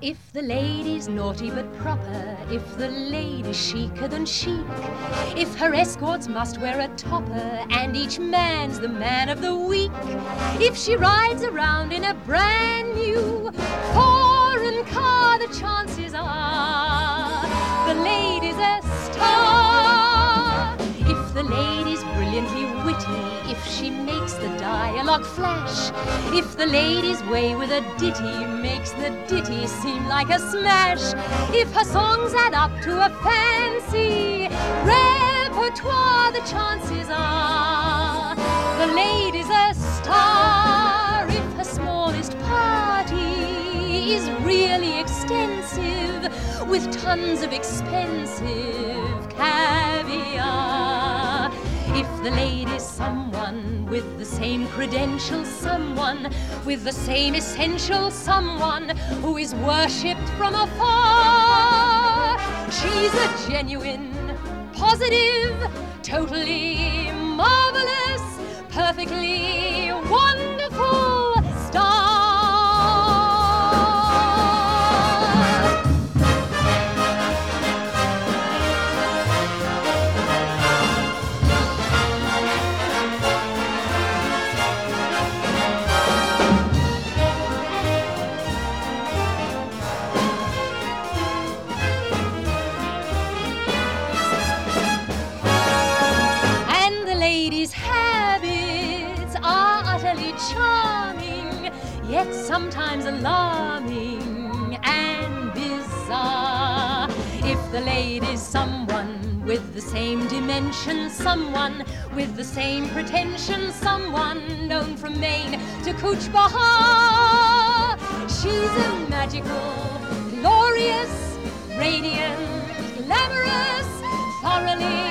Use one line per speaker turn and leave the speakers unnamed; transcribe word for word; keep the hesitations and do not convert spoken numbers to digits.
If the lady's naughty but proper, if the lady's chicer than chic, if her escorts must wear a topper and each man's the man of the week, if she rides around in a brand new foreign car, the chances are the lady's a star. If the lady's brilliantly witty, if she makes the dialogue flash, if the lady's way with a ditty makes the ditty seem like a smash, if her songs add up to a fancy repertoire, the chances are the lady's a star. If her smallest party is really extensive, with tons of expensive caviar, if the lady's someone with the same credentials, someone with the same essential, someone who is worshipped from afar, she's a genuine, positive, totally marvelous, perfectly wonderful star. Charming, yet sometimes alarming and bizarre. If the lady's someone with the same dimension, someone with the same pretension, someone known from Maine to Cooch Behar, she's a magical, glorious, radiant, glamorous, thoroughly